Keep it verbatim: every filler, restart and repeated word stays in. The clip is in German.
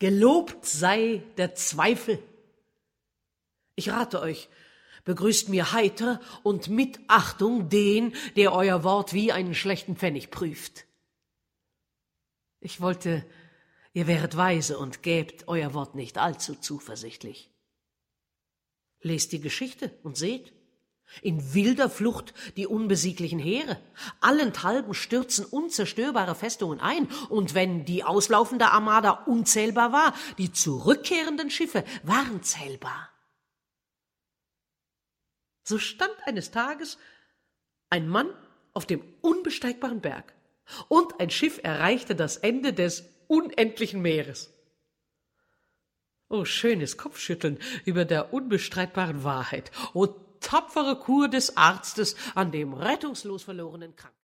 Gelobt sei der Zweifel. Ich rate euch, begrüßt mir heiter und mit Achtung den, der euer Wort wie einen schlechten Pfennig prüft. Ich wollte, ihr wäret weise und gäbt euer Wort nicht allzu zuversichtlich. Lest die Geschichte und seht, in wilder Flucht die unbesieglichen Heere, allenthalben stürzen unzerstörbare Festungen ein, und wenn die auslaufende Armada unzählbar war, die zurückkehrenden Schiffe waren zählbar. So stand eines Tages ein Mann auf dem unbesteigbaren Berg, und ein Schiff erreichte das Ende des unendlichen Meeres. O schönes Kopfschütteln über der unbestreitbaren Wahrheit, o tapfere Kur des Arztes an dem rettungslos verlorenen Kranken.